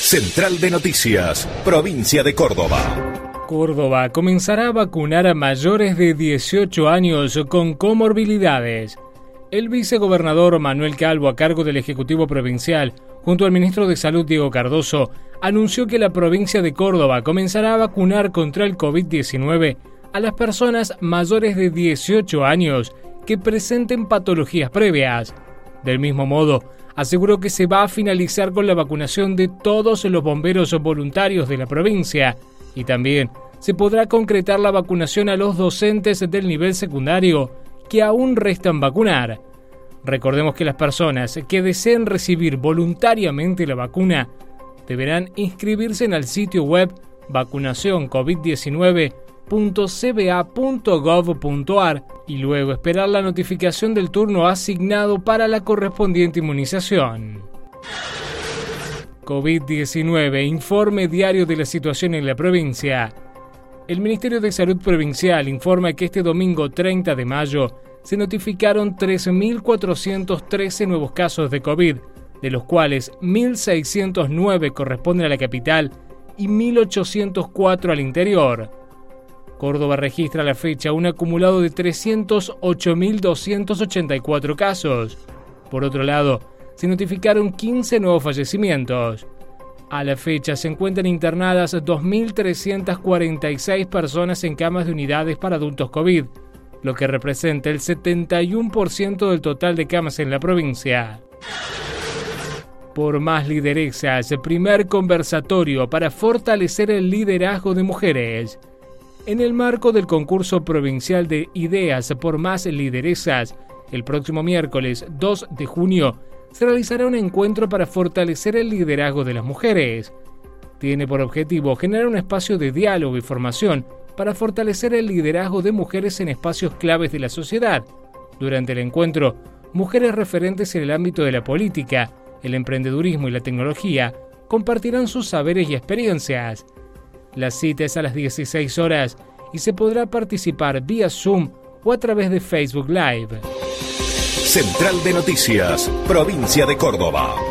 Central de Noticias, provincia de Córdoba. Córdoba comenzará a vacunar a mayores de 18 años con comorbilidades. El vicegobernador Manuel Calvo, a cargo del Ejecutivo Provincial, junto al ministro de Salud Diego Cardoso, anunció que la provincia de Córdoba comenzará a vacunar contra el COVID-19 a las personas mayores de 18 años que presenten patologías previas. Del mismo modo, aseguró que se va a finalizar con la vacunación de todos los bomberos voluntarios de la provincia y también se podrá concretar la vacunación a los docentes del nivel secundario que aún restan vacunar. Recordemos que las personas que deseen recibir voluntariamente la vacuna deberán inscribirse en el sitio web vacunacioncovid19.cba.gov.ar y luego esperar la notificación del turno asignado para la correspondiente inmunización. COVID-19, informe diario de la situación en la provincia. El Ministerio de Salud Provincial informa que este domingo 30 de mayo se notificaron 13.413 nuevos casos de COVID, de los cuales 1.609 corresponden a la capital y 1.804 al interior. Córdoba registra a la fecha un acumulado de 308.284 casos. Por otro lado, se notificaron 15 nuevos fallecimientos. A la fecha se encuentran internadas 2.346 personas en camas de unidades para adultos COVID, lo que representa el 71% del total de camas en la provincia. Por más lideresas, primer conversatorio para fortalecer el liderazgo de mujeres. En el marco del concurso provincial de Ideas por Más Lideresas, el próximo miércoles 2 de junio se realizará un encuentro para fortalecer el liderazgo de las mujeres. Tiene por objetivo generar un espacio de diálogo y formación para fortalecer el liderazgo de mujeres en espacios claves de la sociedad. Durante el encuentro, mujeres referentes en el ámbito de la política, el emprendedurismo y la tecnología compartirán sus saberes y experiencias. La cita es a las 16 horas y se podrá participar vía Zoom o a través de Facebook Live. Central de Noticias, provincia de Córdoba.